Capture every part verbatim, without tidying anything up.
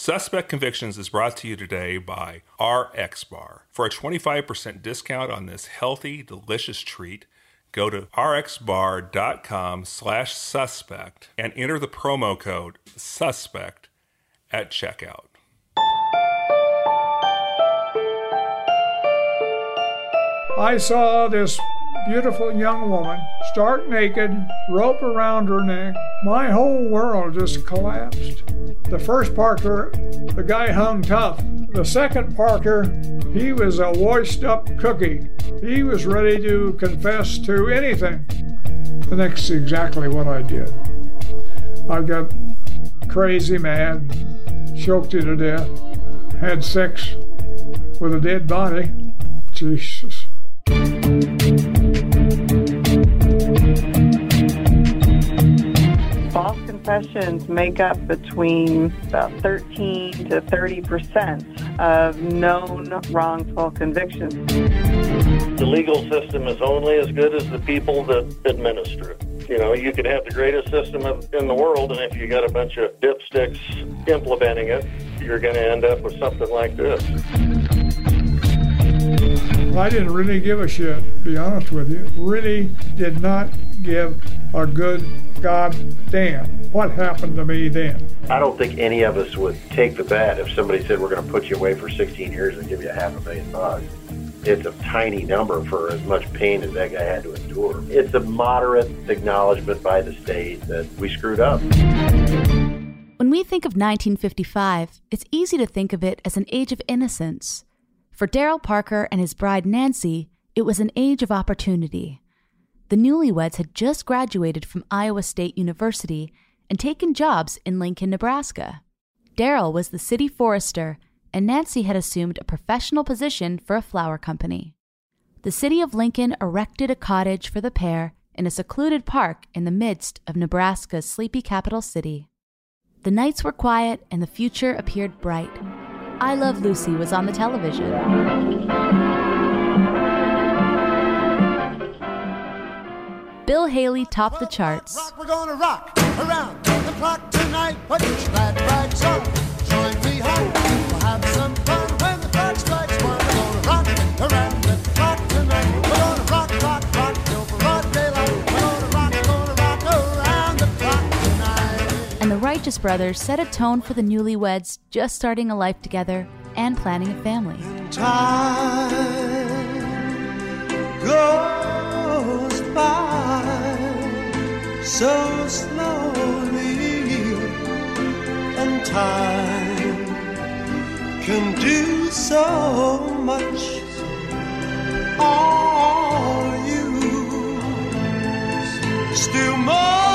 Suspect Convictions is brought to you today by R X Bar. For a twenty-five percent discount on this healthy, delicious treat, go to rxbar.com slash suspect and enter the promo code suspect at checkout. I saw this beautiful young woman, stark naked, rope around her neck. My whole world just collapsed. The first Parker, the guy hung tough. The second Parker, he was a washed-up cookie. He was ready to confess to anything. And that's exactly what I did. I got crazy mad, choked you to death, had sex with a dead body. Jesus. False confessions make up between about thirteen to thirty percent of known wrongful convictions. The legal system is only as good as the people that administer it. You know, you could have the greatest system in the world, and if you got a bunch of dipsticks implementing it, you're going to end up with something like this. I didn't really give a shit, to be honest with you. Really did not give a good goddamn what happened to me then. I don't think any of us would take the bet if somebody said we're going to put you away for sixteen years and give you a half a million bucks. It's a tiny number for as much pain as that guy had to endure. It's a moderate acknowledgement by the state that we screwed up. When we think of nineteen fifty-five, it's easy to think of it as an age of innocence. For Daryl Parker and his bride Nancy, it was an age of opportunity. The newlyweds had just graduated from Iowa State University and taken jobs in Lincoln, Nebraska. Daryl was the city forester, and Nancy had assumed a professional position for a flower company. The city of Lincoln erected a cottage for the pair in a secluded park in the midst of Nebraska's sleepy capital city. The nights were quiet and the future appeared bright. I Love Lucy was on the television. Bill Haley topped the charts. Rock, we're gonna rock around the clock tonight. Put your glad rags on, join me home. We'll have some fun when the clock strikes one. We're gonna rock around the clock tonight. We're gonna rock, rock, rock till broad daylight. We're gonna rock, gonna rock around the clock tonight. And the Righteous Brothers set a tone for the newlyweds just starting a life together and planning a family. Time goes by so slowly, and time can do so much. All you still more.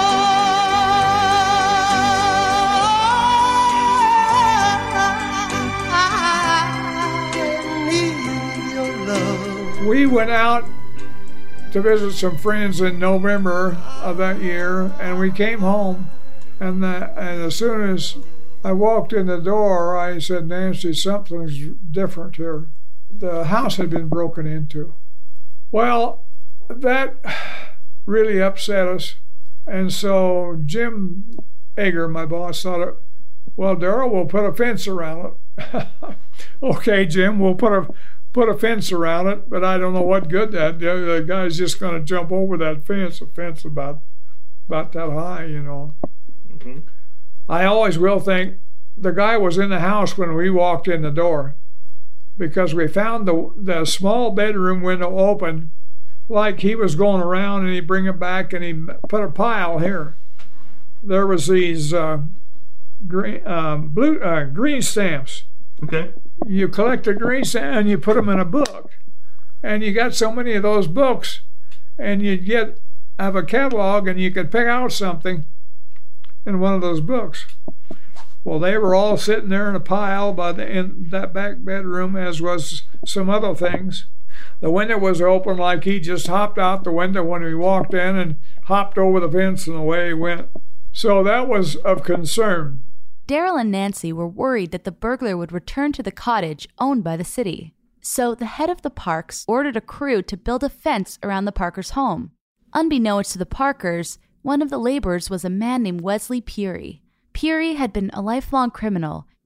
We went out to visit some friends in November of that year, and we came home, and, the, and as soon as I walked in the door, I said, Nancy, something's different here. The house had been broken into. Well, that really upset us, and so Jim Egger, my boss, thought, well, Daryl, we'll put a fence around it. Okay, Jim, we'll put a put a fence around it, but I don't know what good that did. The guy's just going to jump over that fence. A fence about about that high, you know. Mm-hmm. I always will think the guy was in the house when we walked in the door, because we found the the small bedroom window open, like he was going around and he'd bring it back and he put a pile here. There was these uh, green um, blue uh, green stamps. Okay. You collect the green stamps and you put them in a book, and you got so many of those books, and you get have a catalog and you could pick out something in one of those books. Well, they were all sitting there in a pile by the in that back bedroom, as was some other things. The window was open, like he just hopped out the window when we walked in and hopped over the fence, and away he went. So that was of concern. Daryl and Nancy were worried that the burglar would return to the cottage owned by the city. So the head of the Parks ordered a crew to build a fence around the Parkers' home. Unbeknownst to the Parkers, one of the laborers was a man named Wesley Peary. Peary had been a lifelong criminal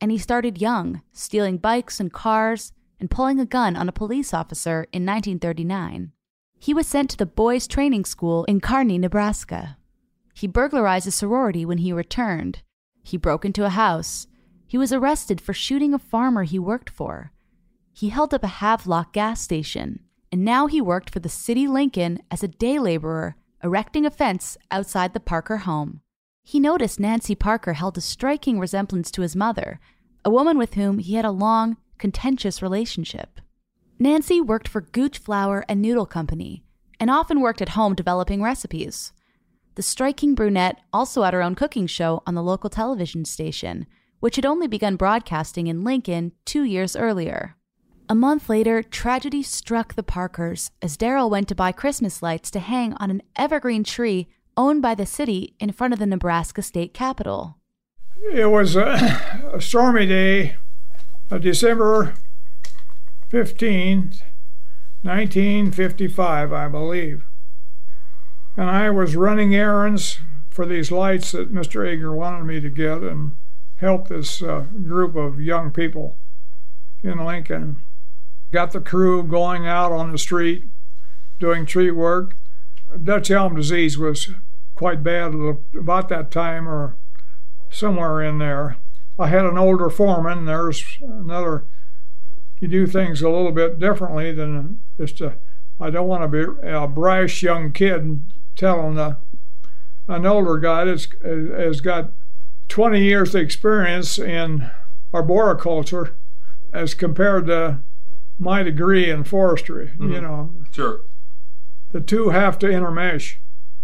and he started young, stealing bikes and cars and pulling a gun on a police officer in nineteen thirty-nine. He was sent to the boys' training school in Kearney, Nebraska. He burglarized a sorority when he returned. He broke into a house. He was arrested for shooting a farmer he worked for. He held up a Havelock gas station, and now he worked for the city Lincoln as a day laborer, erecting a fence outside the Parker home. He noticed Nancy Parker held a striking resemblance to his mother, a woman with whom he had a long, contentious relationship. Nancy worked for Gooch Flour and Noodle Company, and often worked at home developing recipes. The striking brunette also had her own cooking show on the local television station, which had only begun broadcasting in Lincoln two years earlier. A month later, tragedy struck the Parkers as Darrell went to buy Christmas lights to hang on an evergreen tree owned by the city in front of the Nebraska state capitol. It was a, a stormy day, uh, December fifteenth, nineteen fifty-five, I believe. And I was running errands for these lights that Mister Ager wanted me to get and help this uh, group of young people in Lincoln. Got the crew going out on the street doing tree work. Dutch elm disease was quite bad about that time or somewhere in there. I had an older foreman. There's another, you do things a little bit differently than just a, I don't want to be a brash young kid telling a, an older guy that's has got twenty years of experience in arboriculture as compared to my degree in forestry. Mm-hmm. You know, sure. The two have to intermesh.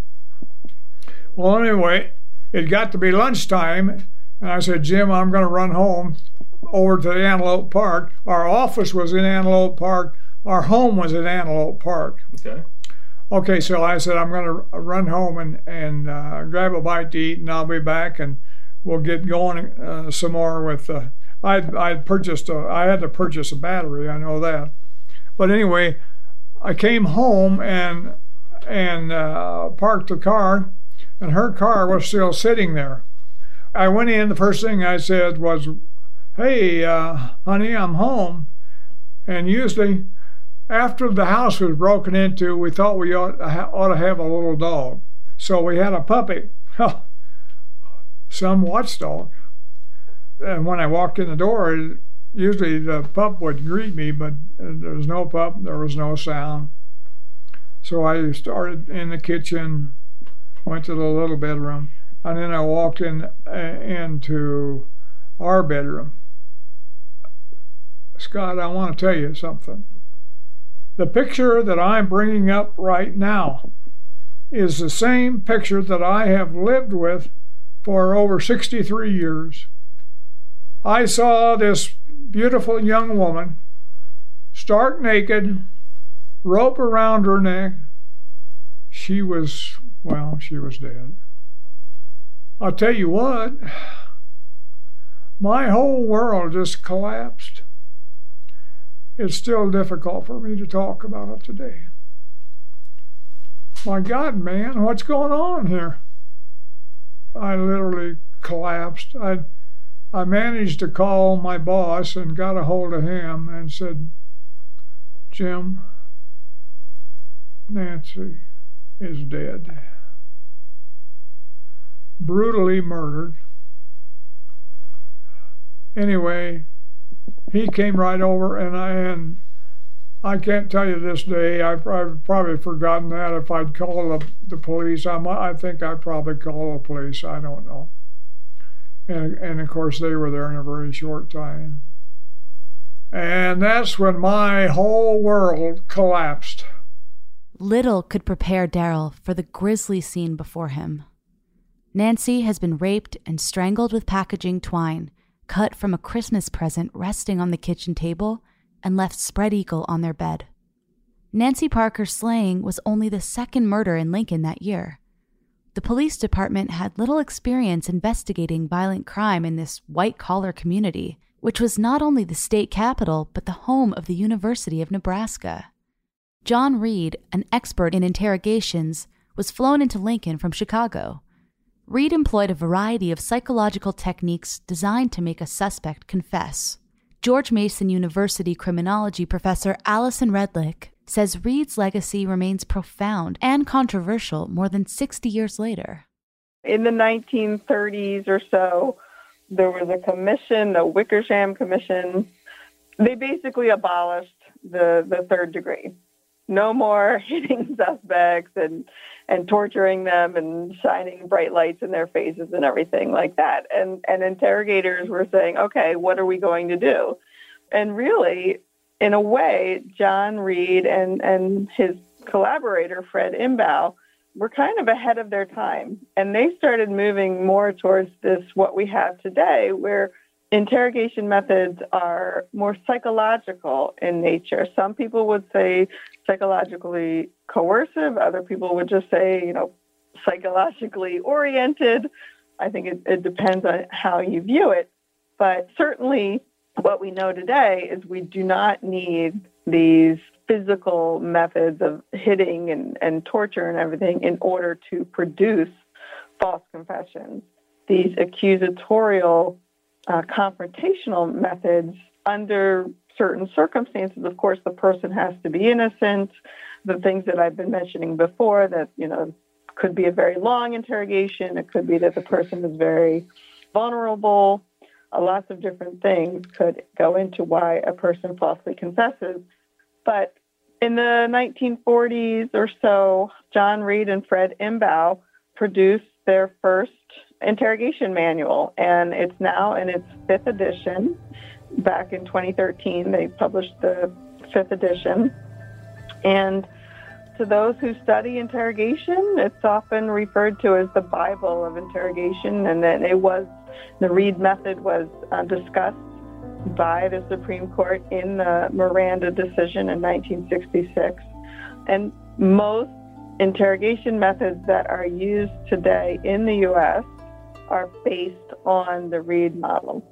Well, anyway, it got to be lunchtime, and I said, Jim, I'm going to run home over to the Antelope Park. Our office was in Antelope Park. Our home was in Antelope Park. Okay. Okay, so I said, I'm going to run home and, and uh, grab a bite to eat, and I'll be back, and we'll get going uh, some more with... Uh, I'd, I'd purchased, a, I had to purchase a battery, I know that. But anyway, I came home and and uh, parked the car, and her car was still sitting there. I went in, the first thing I said was, hey, uh, honey, I'm home. And usually, after the house was broken into, we thought we ought, ought to have a little dog. So we had a puppy, some watchdog. And when I walked in the door, usually the pup would greet me, but there was no pup, there was no sound. So I started in the kitchen, went to the little bedroom, and then I walked in uh, into our bedroom. Scott, I want to tell you something. The picture that I'm bringing up right now is the same picture that I have lived with for over sixty-three years. I saw this beautiful young woman, stark naked, rope around her neck. She was, well, she was dead. I'll tell you what, my whole world just collapsed. It's still difficult for me to talk about it today. My God, man, what's going on here? I literally collapsed. I I managed to call my boss and got a hold of him and said, Jim, Nancy is dead. Brutally murdered. Anyway, he came right over, and I, and I can't tell you this day, I've, I've probably forgotten that. If I'd call the, the police, I, might, I think I'd probably call the police, I don't know. And, and of course, they were there in a very short time. And that's when my whole world collapsed. Little could prepare Darrell for the grisly scene before him. Nancy has been raped and strangled with packaging twine, cut from a Christmas present resting on the kitchen table, and left spread eagle on their bed. Nancy Parker's slaying was only the second murder in Lincoln that year. The police department had little experience investigating violent crime in this white-collar community, which was not only the state capital, but the home of the University of Nebraska. John Reed, an expert in interrogations, was flown into Lincoln from Chicago. Reed employed a variety of psychological techniques designed to make a suspect confess. George Mason University criminology professor Allison Redlick says Reed's legacy remains profound and controversial more than sixty years later. In the nineteen thirties or so, there was a commission, the Wickersham Commission. They basically abolished the, the third degree. No more hitting suspects and, and torturing them and shining bright lights in their faces and everything like that. And, and interrogators were saying, okay, what are we going to do? And really, in a way, John Reed and, and his collaborator, Fred Imbow, were kind of ahead of their time. And they started moving more towards this, what we have today, where interrogation methods are more psychological in nature. Some people would say psychologically coercive. Other people would just say, you know, psychologically oriented. I think it, it depends on how you view it. But certainly what we know today is we do not need these physical methods of hitting and, and torture and everything in order to produce false confessions. These accusatorial uh, confrontational methods, under certain circumstances, of course, the person has to be innocent. The things that I've been mentioning before, that, you know, could be a very long interrogation. It could be that the person is very vulnerable. Uh, lots of different things could go into why a person falsely confesses. But in the nineteen forties or so, John Reed and Fred Imbow produced their first interrogation manual, and it's now in its fifth edition. Back in twenty thirteen, they published the fifth edition. And to those who study interrogation, it's often referred to as the Bible of interrogation, and that it was, the Reed method was uh, discussed by the Supreme Court in the Miranda decision in nineteen sixty-six. And most interrogation methods that are used today in the U S are based on the Reed model.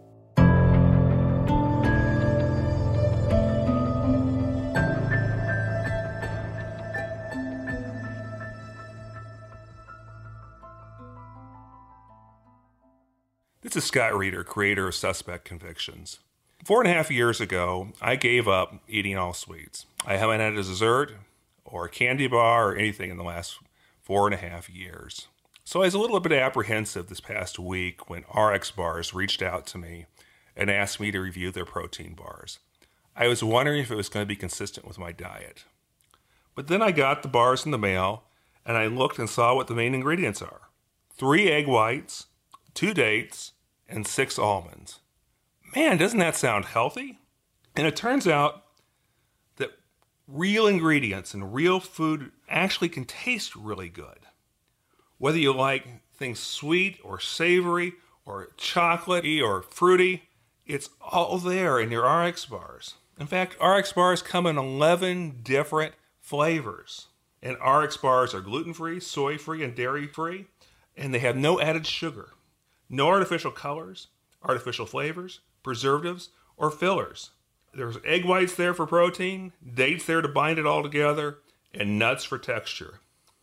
This is Scott Reeder, creator of Suspect Convictions. Four and a half years ago, I gave up eating all sweets. I haven't had a dessert or a candy bar or anything in the last four and a half years. So I was a little bit apprehensive this past week when R X Bars reached out to me and asked me to review their protein bars. I was wondering if it was going to be consistent with my diet. But then I got the bars in the mail and I looked and saw what the main ingredients are. Three egg whites, two dates, and six almonds. Man, doesn't that sound healthy? And it turns out that real ingredients and real food actually can taste really good. Whether you like things sweet or savory or chocolatey or fruity, it's all there in your R X bars. In fact, R X bars come in eleven different flavors. And R X bars are gluten-free, soy-free, and dairy-free, and they have no added sugar, no artificial colors, artificial flavors, preservatives, or fillers. There's egg whites there for protein, dates there to bind it all together, and nuts for texture.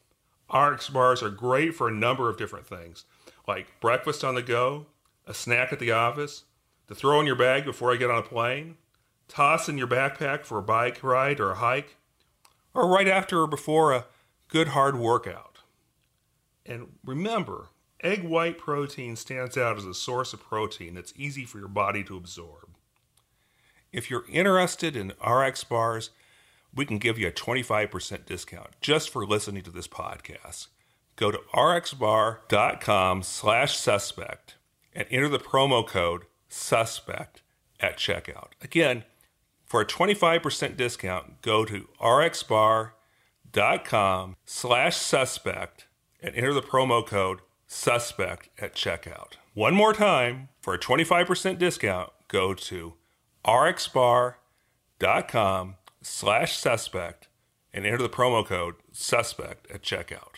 R X bars are great for a number of different things, like breakfast on the go, a snack at the office, to throw in your bag before I get on a plane, toss in your backpack for a bike ride or a hike, or right after or before a good hard workout. And remember, egg white protein stands out as a source of protein that's easy for your body to absorb. If you're interested in R X bars, we can give you a twenty-five percent discount just for listening to this podcast. Go to rxbar.com slash suspect and enter the promo code SUSPECT at checkout. Again, for a twenty-five percent discount, go to rxbar.com slash suspect and enter the promo code SUSPECT at checkout. One more time, for a twenty-five percent discount, go to rxbar.com slash suspect and enter the promo code SUSPECT at checkout.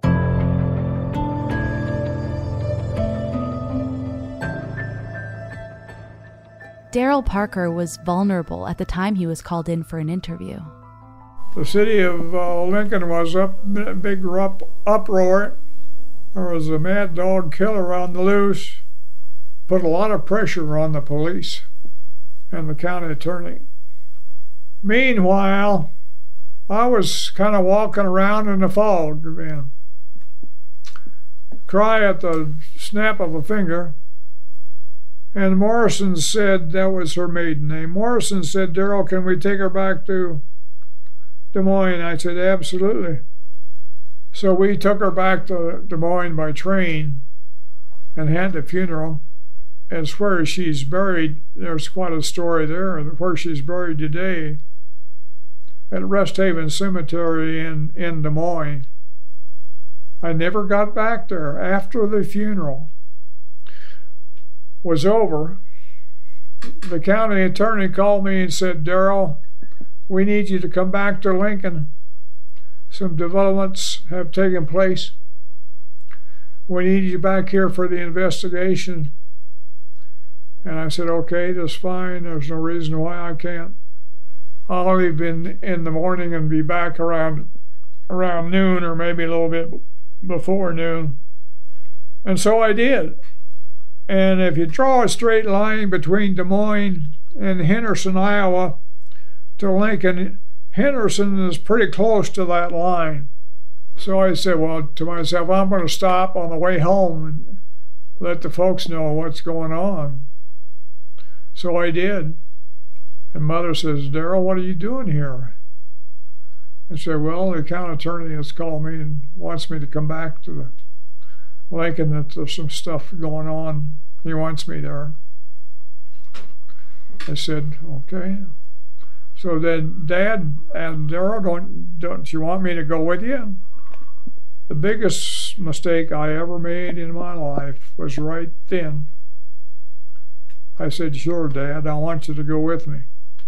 Daryl Parker was vulnerable at the time he was called in for an interview. The city of uh, Lincoln was up in a big rup- uproar. there was a mad dog killer on the loose. Put a lot of pressure on the police and the county attorney. Meanwhile, I was kind of walking around in the fog, man. Cry at the snap of a finger. And Morrison said, that was her maiden name. Morrison said, Darrell, can we take her back to Des Moines? I said, absolutely. So we took her back to Des Moines by train and had the funeral. It's where she's buried. There's quite a story there, where she's buried today at Rest Haven Cemetery in, in Des Moines. I never got back there after the funeral was over. The county attorney called me and said, Darrell, we need you to come back to Lincoln. Some developments have taken place. We need you back here for the investigation. And I said, okay, that's fine. There's no reason why I can't. I'll leave in, in the morning and be back around around noon, or maybe a little bit before noon. And so I did. And if you draw a straight line between Des Moines and Henderson, Iowa, to Lincoln, Henderson is pretty close to that line. So I said, well, to myself, I'm going to stop on the way home and let the folks know what's going on. So I did. And Mother says, Darrell, what are you doing here? I said, well, the county attorney has called me and wants me to come back to the Lincoln, that there's some stuff going on. He wants me there. I said, okay. So then Dad and Darrell, don't, don't you want me to go with you? The biggest mistake I ever made in my life was right then. I said, sure, Dad, I want you to go with me.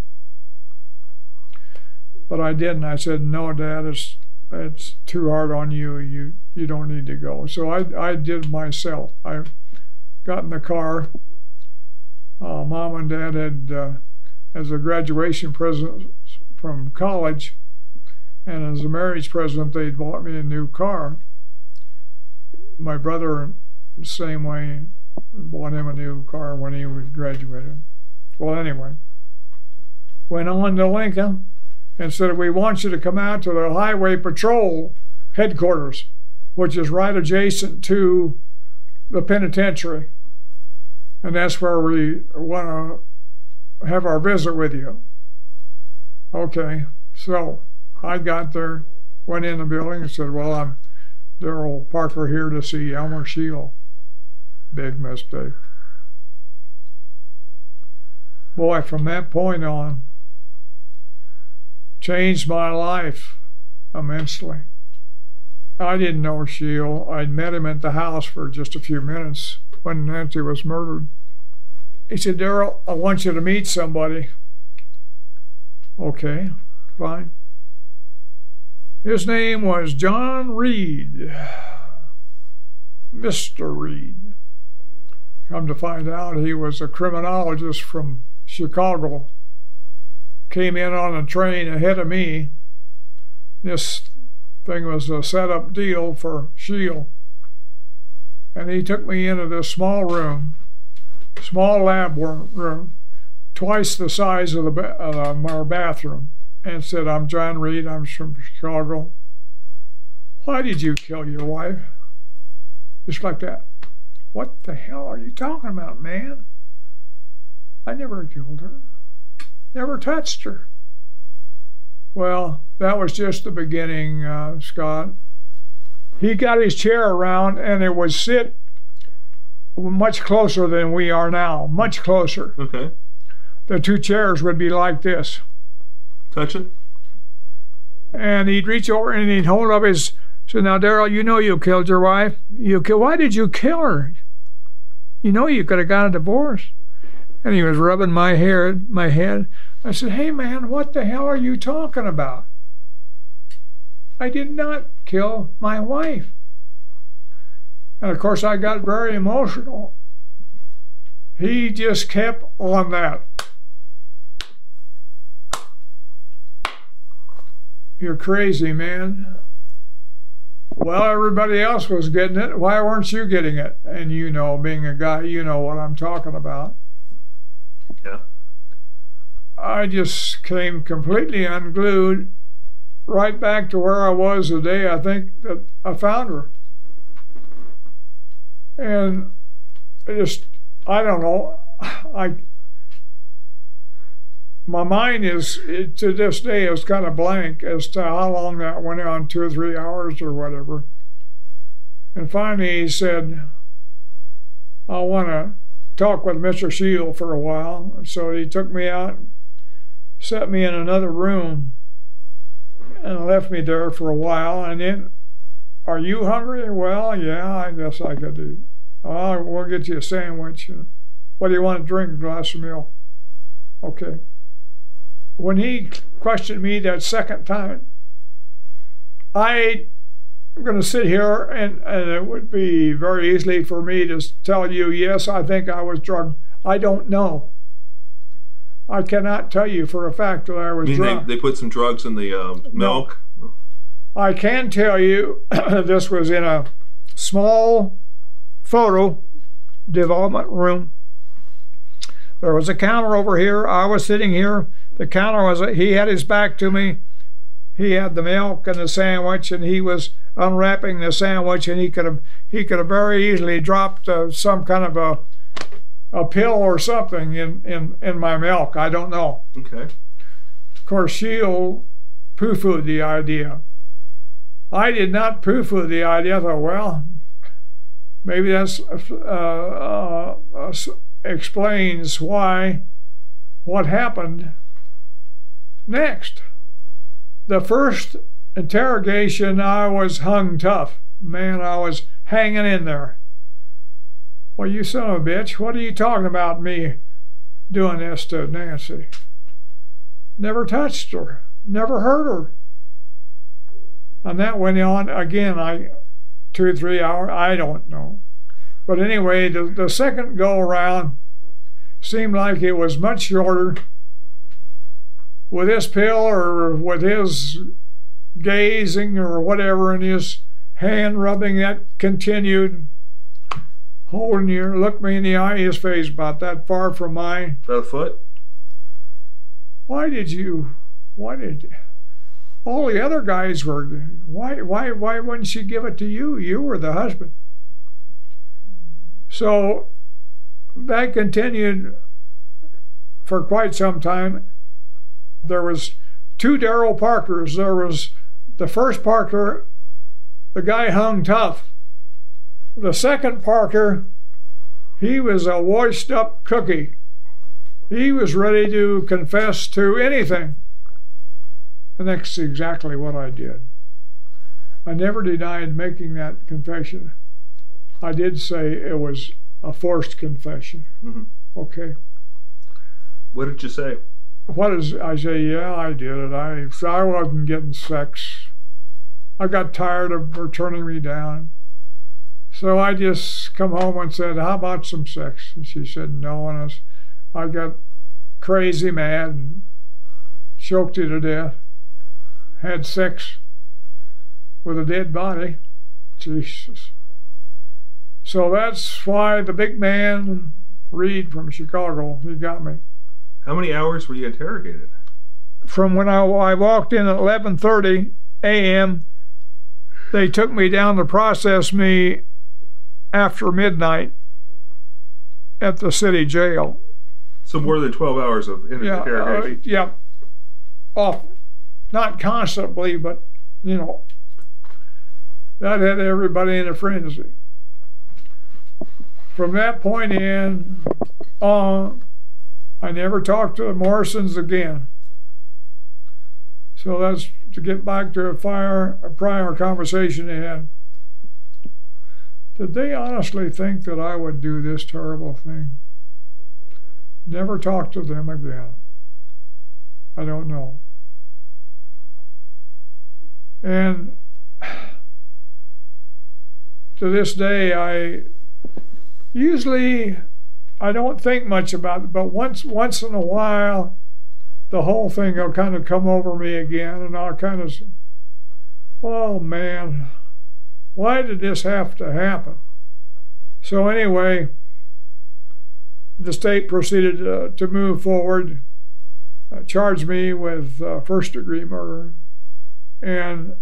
But I didn't. I said, no, Dad, it's it's too hard on you. You you don't need to go. So I, I did myself. I got in the car. Uh, Mom and Dad had, uh, as a graduation present from college, and as a marriage present, they'd bought me a new car. My brother, the same way, bought him a new car when he was graduated. Well, anyway, went on to Lincoln and said, we want you to come out to the Highway Patrol headquarters, which is right adjacent to the penitentiary. And that's where we want to have our visit with you. Okay, so I got there, went in the building and said, well, I'm Darrell Parker here to see Elmer Shield. Big mistake. Boy, from that point on, changed my life immensely. I didn't know Shield. I'd met him at the house for just a few minutes when Nancy was murdered. He said, Darrell, I want you to meet somebody. Okay, fine. His name was John Reed, Mister Reed. Come to find out, he was a criminologist from Chicago. Came in on a train ahead of me. This thing was a set-up deal for Shield. And he took me into this small room, small lab room, twice the size of the ba- uh, our bathroom, and said, I'm John Reed, I'm from Chicago. Why did you kill your wife? Just like that. What the hell are you talking about, man? I never killed her. Never touched her. Well, that was just the beginning, uh, Scott. He got his chair around and it would sit much closer than we are now, much closer. Okay. The two chairs would be like this. Touch it. And he'd reach over and he'd hold up his, so now, Darrell, you know you killed your wife. You kill, why did you kill her? You know you could have got a divorce. And he was rubbing my hair, my head. I said, hey, man, what the hell are you talking about? I did not kill my wife. And, of course, I got very emotional. He just kept on that. You're crazy, man. Well, everybody else was getting it. Why weren't you getting it? And you know, being a guy, you know what I'm talking about. Yeah. I just came completely unglued, right back to where I was the day I think that I found her. And I just, I don't know, I, my mind is, it, to this day, is kind of blank as to how long that went on, two or three hours or whatever. And finally he said, I want to talk with Mister Shield for a while. So he took me out, set me in another room, and left me there for a while. And then, are you hungry? Well, yeah, I guess I could do. Oh, we'll get you a sandwich. What do you want to drink? A glass of milk. Okay. When he questioned me that second time, I am going to sit here and, and it would be very easily for me to tell you, yes, I think I was drugged. I don't know. I cannot tell you for a fact that I was you mean drugged. They, they put some drugs in the um, milk? No. I can tell you this was in a small photo development room. There was a counter over here. I was sitting here. The counter was, he had his back to me. He had the milk and the sandwich, and he was unwrapping the sandwich, and he could have he could have very easily dropped uh, some kind of a a pill or something in, in, in my milk. I don't know. Okay. Of course, Shield poo-pooed the idea. I did not poo-poo the idea. I thought, well, maybe that's uh, uh, uh, explains why, what happened next. The first interrogation, I was hung tough. Man, I was hanging in there. Well, you son of a bitch, what are you talking about me doing this to Nancy? Never touched her, never hurt her. And that went on again, I two or three hours, I don't know. But anyway, the, the second go around seemed like it was much shorter. With his pill or with his gazing or whatever, and his hand rubbing, that continued. Holding you, looked me in the eye, his face about that far from mine. About a foot? Why did you, why did, all the other guys were, why, why, why wouldn't she give it to you? You were the husband. So that continued for quite some time. There was two Daryl Parkers. There was the first Parker, the guy hung tough. The second Parker, he was a washed up cookie. He was ready to confess to anything. And that's exactly what I did. I never denied making that confession. I did say it was a forced confession. Mm-hmm. Okay. What did you say? What is, I say, yeah, I did it. I, I wasn't getting sex. I got tired of her turning me down. So I just come home and said, how about some sex? And she said, no. And I, was, I got crazy mad and choked her to death. Had sex with a dead body. Jesus. So that's why the big man, Reed from Chicago, he got me. How many hours were you interrogated? From when I, I walked in at eleven thirty a m, they took me down to process me after midnight at the city jail. So more than twelve hours of inter- yeah, interrogation? Uh, yeah. Off. Not constantly, but, you know, that had everybody in a frenzy. From that point in on, I never talked to the Morrisons again. So that's to get back to a, fire, a prior conversation they had. Did they honestly think that I would do this terrible thing? Never talk to them again. I don't know. And to this day, I usually I don't think much about it, but once once in a while, the whole thing will kind of come over me again, and I'll kind of say, oh man, why did this have to happen? So anyway, the state proceeded uh, to move forward, uh, charged me with uh, first-degree murder, and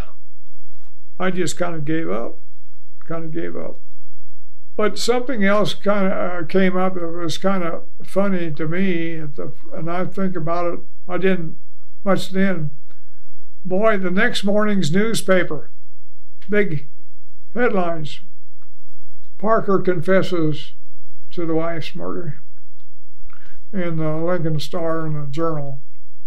I just kind of gave up, kind of gave up. But something else kind of uh, came up that was kind of funny to me, at the, and I think about it, I didn't much then. Boy, the next morning's newspaper, big headlines, Parker confesses to the wife's murder, in the Lincoln Star and the Journal.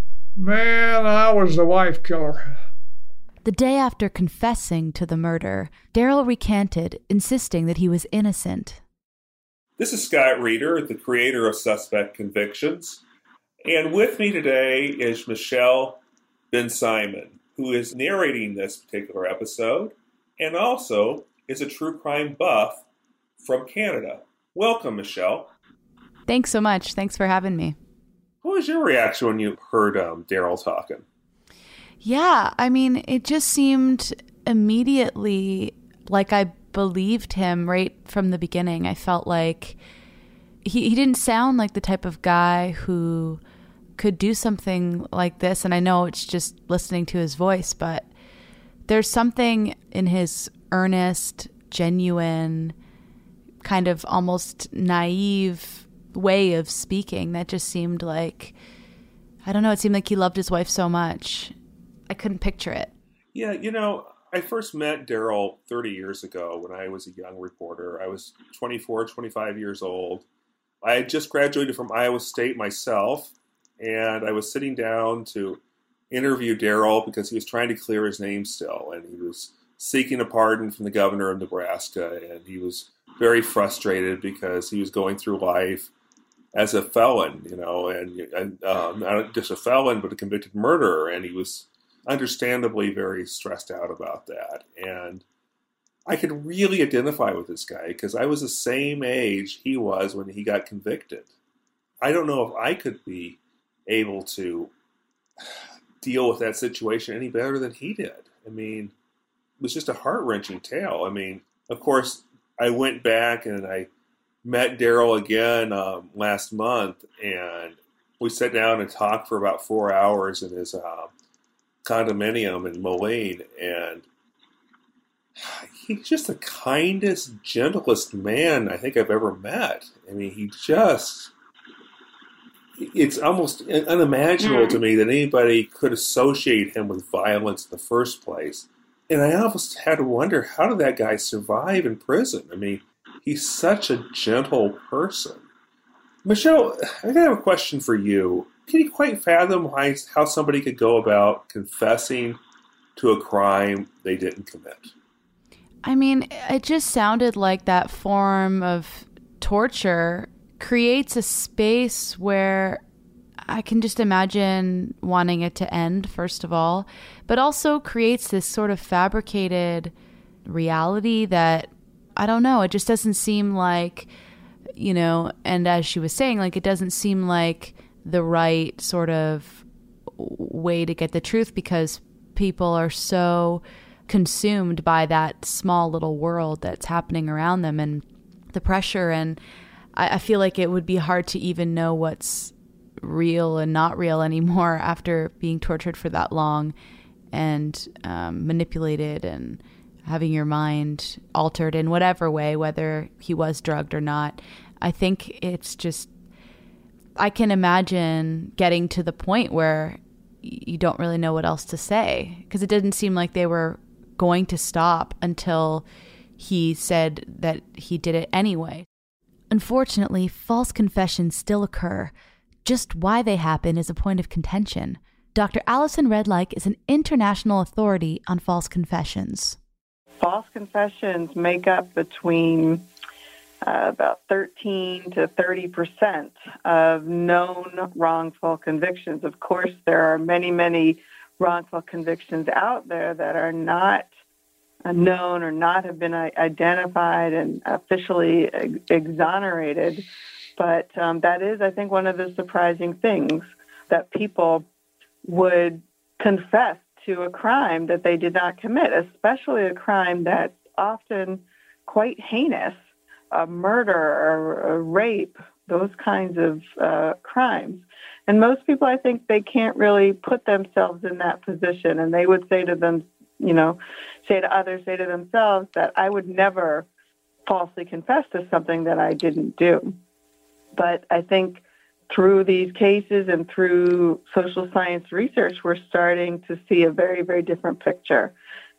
Man, I was the wife killer. The day after confessing to the murder, Daryl recanted, insisting that he was innocent. This is Scott Reeder, the creator of Suspect Convictions. And with me today is Michelle Ben-Simon, who is narrating this particular episode and also is a true crime buff from Canada. Welcome, Michelle. Thanks so much. Thanks for having me. What was your reaction when you heard um, Daryl talking? Yeah, I mean, it just seemed immediately like I believed him right from the beginning. I felt like he, he didn't sound like the type of guy who could do something like this. And I know it's just listening to his voice, but there's something in his earnest, genuine, kind of almost naive way of speaking that just seemed like, I don't know, it seemed like he loved his wife so much. I couldn't picture it. Yeah, you know, I first met Daryl thirty years ago when I was a young reporter. I was twenty-four, twenty-five years old. I had just graduated from Iowa State myself, and I was sitting down to interview Daryl because he was trying to clear his name still, and he was seeking a pardon from the governor of Nebraska, and he was very frustrated because he was going through life as a felon, you know, and, and um, not just a felon, but a convicted murderer, and he was understandably very stressed out about that. And I could really identify with this guy because I was the same age he was when he got convicted. I don't know if I could be able to deal with that situation any better than he did. I mean, it was just a heart-wrenching tale. I mean, of course, I went back and I met Daryl again um, last month, and we sat down and talked for about four hours in his uh, condominium in Moline, and he's just the kindest, gentlest man I think I've ever met. I mean, he just, it's almost unimaginable to me that anybody could associate him with violence in the first place. And I almost had to wonder, how did that guy survive in prison? I mean, he's such a gentle person. Michelle, I have a question for you. Can you quite fathom why, how somebody could go about confessing to a crime they didn't commit? I mean, it just sounded like that form of torture creates a space where I can just imagine wanting it to end, first of all, but also creates this sort of fabricated reality that, I don't know, it just doesn't seem like, you know, and as she was saying, like, it doesn't seem like the right sort of way to get the truth because people are so consumed by that small little world that's happening around them and the pressure. And I, I feel like it would be hard to even know what's real and not real anymore after being tortured for that long and um, manipulated and having your mind altered in whatever way, whether he was drugged or not. I think it's just, I can imagine getting to the point where you don't really know what else to say because it didn't seem like they were going to stop until he said that he did it anyway. Unfortunately, false confessions still occur. Just why they happen is a point of contention. Doctor Allison Redlike is an international authority on false confessions. False confessions make up between uh, about thirteen to thirty percent of known wrongful convictions. Of course, there are many, many wrongful convictions out there that are not known or not have been identified and officially ex- exonerated. But um, that is, I think, one of the surprising things, that people would confess to a crime that they did not commit, especially a crime that's often quite heinous, a murder or a rape, those kinds of uh, crimes. And most people, I think, they can't really put themselves in that position. And they would say to them, you know, say to others, say to themselves that I would never falsely confess to something that I didn't do. But I think through these cases and through social science research, we're starting to see a very, very different picture.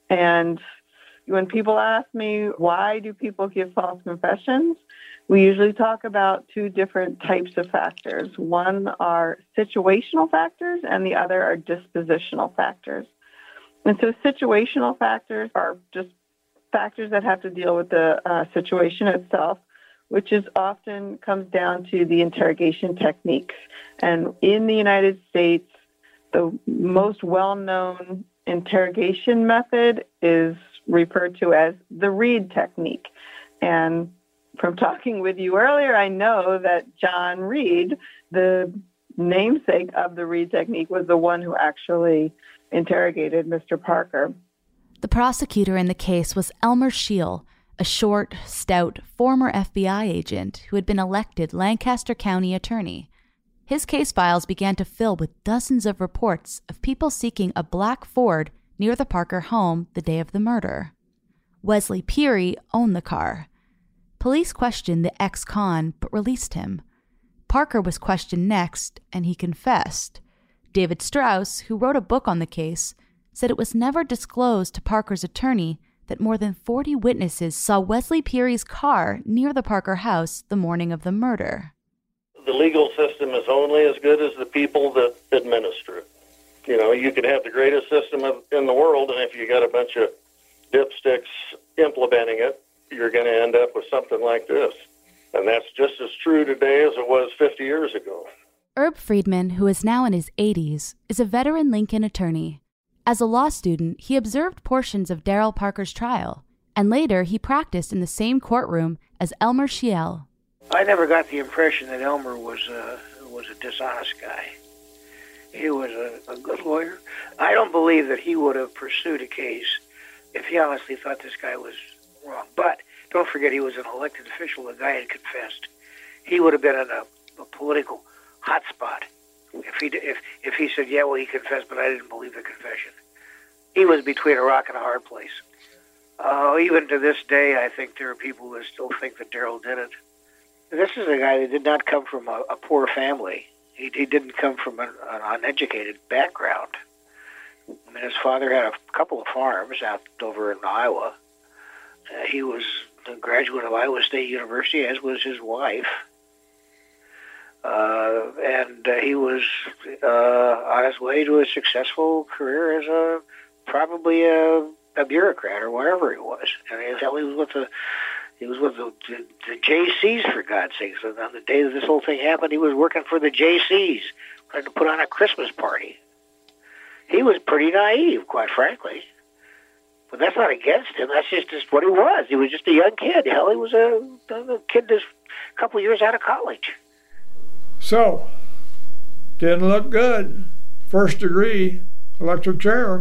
And when people ask me, why do people give false confessions? We usually talk about two different types of factors. One are situational factors, and the other are dispositional factors. And so situational factors are just factors that have to deal with the uh, situation itself, which is often comes down to the interrogation techniques. And in the United States, the most well-known interrogation method is referred to as the Reid technique. And from talking with you earlier, I know that John Reid, the namesake of the Reid technique, was the one who actually interrogated Mister Parker. The prosecutor in the case was Elmer Scheel, a short, stout, former F B I agent who had been elected Lancaster County attorney. His case files began to fill with dozens of reports of people seeking a black Ford near the Parker home the day of the murder. Wesley Peary owned the car. Police questioned the ex-con but released him. Parker was questioned next, and he confessed. David Strauss, who wrote a book on the case, said it was never disclosed to Parker's attorney that more than forty witnesses saw Wesley Peary's car near the Parker house the morning of the murder. The legal system is only as good as the people that administer it. You know, you could have the greatest system in the world, and if you got a bunch of dipsticks implementing it, you're going to end up with something like this. And that's just as true today as it was fifty years ago. Herb Friedman, who is now in his eighties, is a veteran Lincoln attorney. As a law student, he observed portions of Daryl Parker's trial, and later he practiced in the same courtroom as Elmer Scheel. I never got the impression that Elmer was a, was a dishonest guy. He was a, a good lawyer. I don't believe that he would have pursued a case if he honestly thought this guy was wrong. But don't forget, he was an elected official. The guy had confessed. He would have been in a, a political hot spot if he if if he said, yeah, well, he confessed, but I didn't believe the confession. He was between a rock and a hard place. Uh, even to this day, I think there are people that still think that Daryl did it. This is a guy that did not come from a, a poor family. He, he didn't come from an, an uneducated background. I mean, his father had a couple of farms out over in Iowa. Uh, he was a graduate of Iowa State University, as was his wife. Uh, and uh, he was uh, on his way to a successful career as a probably a, a bureaucrat or whatever he was. And he was with the he was with the, the, the J Cs, for God's sakes. And on the day that this whole thing happened, he was working for the J Cs, trying to put on a Christmas party. He was pretty naive, quite frankly. But that's not against him. That's just, just what he was. He was just a young kid. Hell, he was a, a kid just a couple of years out of college. So, didn't look good. First degree, electric chair.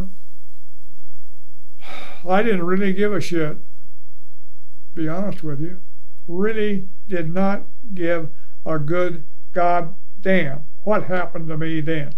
I didn't really give a shit, be honest with you. Really did not give a good goddamn what happened to me then.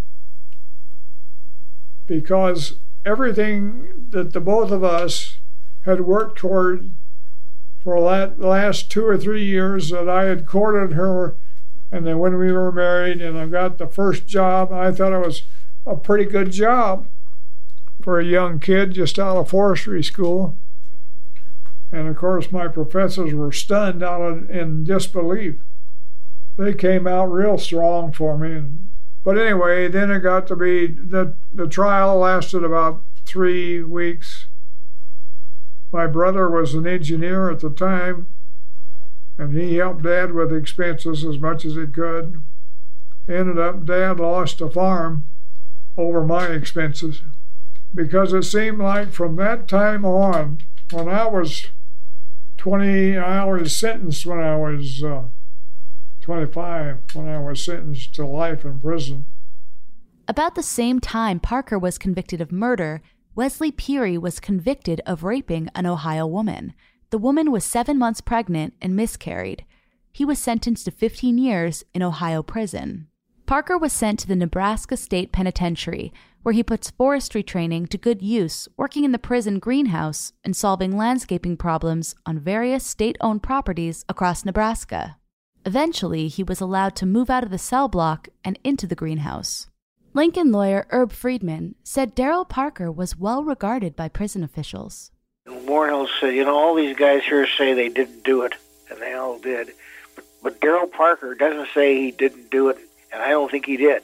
Because everything that the both of us had worked toward for that last two or three years that I had courted her, and then when we were married and I got the first job, I thought it was a pretty good job for a young kid just out of forestry school. And of course my professors were stunned out of, in disbelief. They came out real strong for me. And, but anyway, then it got to be, the, the trial lasted about three weeks. My brother was an engineer at the time, and he helped Dad with expenses as much as he could. Ended up, Dad lost a farm over my expenses, because it seemed like from that time on, when I was twenty, I was sentenced when I was uh, twenty-five, when I was sentenced to life in prison. About the same time Parker was convicted of murder, Wesley Peary was convicted of raping an Ohio woman. The woman was seven months pregnant and miscarried. He was sentenced to fifteen years in Ohio prison. Parker was sent to the Nebraska State Penitentiary, where he puts forestry training to good use, working in the prison greenhouse and solving landscaping problems on various state-owned properties across Nebraska. Eventually, he was allowed to move out of the cell block and into the greenhouse. Lincoln lawyer Herb Friedman said Daryl Parker was well regarded by prison officials. Warren said, you know, all these guys here say they didn't do it, and they all did. But, but Daryl Parker doesn't say he didn't do it, and I don't think he did.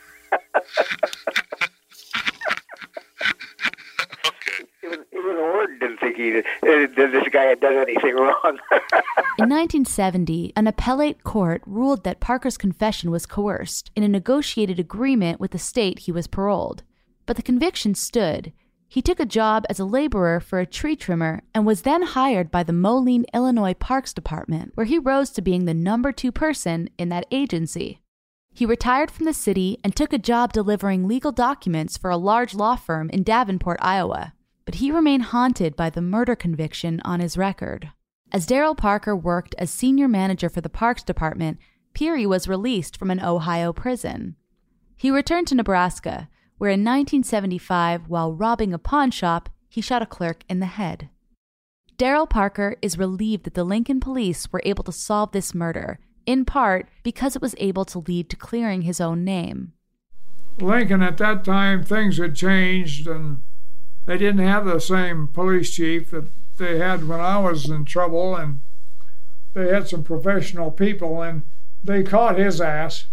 Even, even Warren didn't think he did, that this guy had done anything wrong. In nineteen seventy, an appellate court ruled that Parker's confession was coerced in a negotiated agreement with the state he was paroled. But the conviction stood. He took a job as a laborer for a tree trimmer and was then hired by the Moline, Illinois Parks Department, where he rose to being the number two person in that agency. He retired from the city and took a job delivering legal documents for a large law firm in Davenport, Iowa. But he remained haunted by the murder conviction on his record. As Daryl Parker worked as senior manager for the Parks Department, Peary was released from an Ohio prison. He returned to Nebraska, where in nineteen seventy-five, while robbing a pawn shop, he shot a clerk in the head. Daryl Parker is relieved that the Lincoln police were able to solve this murder, in part because it was able to lead to clearing his own name. Lincoln, at that time, things had changed, and they didn't have the same police chief that they had when I was in trouble, and they had some professional people, and they caught his ass.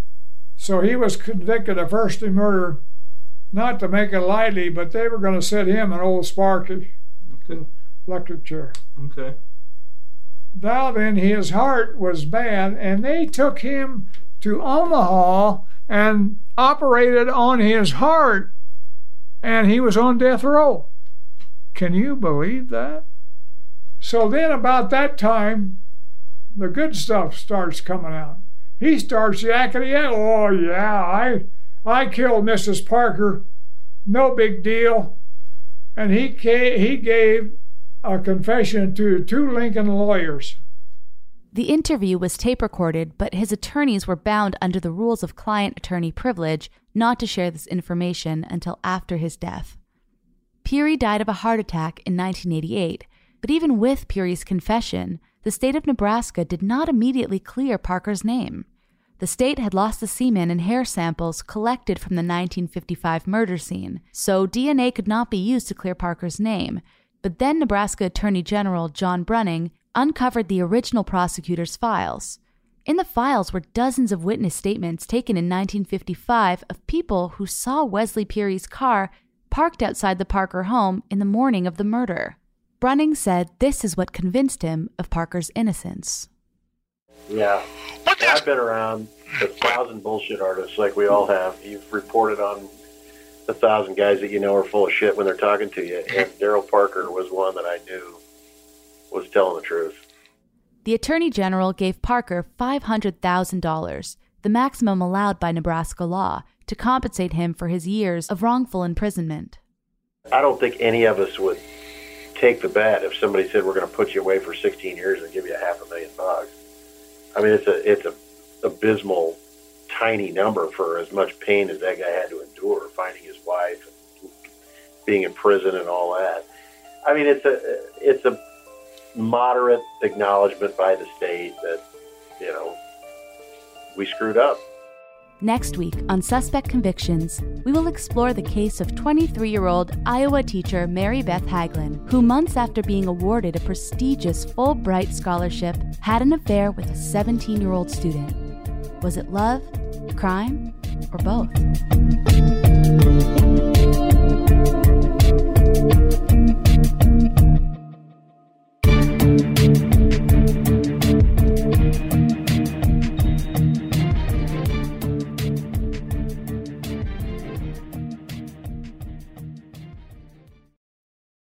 So he was convicted of first-degree murder, not to make it lightly, but they were going to set him in old Sparky, Okay. electric chair. Okay. Now then, his heart was bad, and they took him to Omaha and operated on his heart, and he was on death row. Can you believe that? So then about that time, the good stuff starts coming out. He starts yakking, yeah, oh yeah, I I killed Missus Parker, no big deal. And he ca- he gave a confession to two Lincoln lawyers. The interview was tape recorded, but his attorneys were bound under the rules of client-attorney privilege not to share this information until after his death. Peary died of a heart attack in nineteen eighty-eight, but even with Peary's confession, the state of Nebraska did not immediately clear Parker's name. The state had lost the semen and hair samples collected from the nineteen fifty-five murder scene, so D N A could not be used to clear Parker's name. But then Nebraska Attorney General John Brunning uncovered the original prosecutor's files. In the files were dozens of witness statements taken in nineteen fifty-five of people who saw Wesley Peary's car parked outside the Parker home in the morning of the murder. Brunning said this is what convinced him of Parker's innocence. Yeah. I've been around a thousand bullshit artists like we all have. You've reported on a thousand guys that you know are full of shit when they're talking to you, and Daryl Parker was one that I knew was telling the truth. The Attorney General gave Parker five hundred thousand dollars, the maximum allowed by Nebraska law, to compensate him for his years of wrongful imprisonment. I don't think any of us would take the bet if somebody said we're going to put you away for sixteen years and give you a half a million bucks. I mean, it's a it's a abysmal, tiny number for as much pain as that guy had to endure, finding his wife, and being in prison, and all that. I mean, it's a it's a moderate acknowledgement by the state that, you know, we screwed up. Next week on Suspect Convictions, we will explore the case of twenty-three-year-old Iowa teacher Mary Beth Hagelin, who months after being awarded a prestigious Fulbright scholarship, had an affair with a seventeen-year-old student. Was it love, crime, or both?